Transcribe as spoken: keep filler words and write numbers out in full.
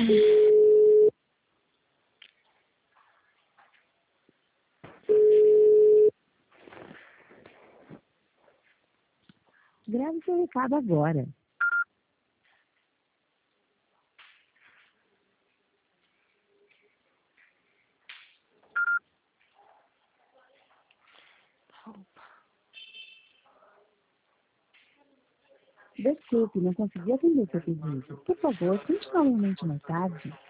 Grave seu recado agora. Desculpe, não consegui atender seu pedido. Por favor, tente novamente mais tarde.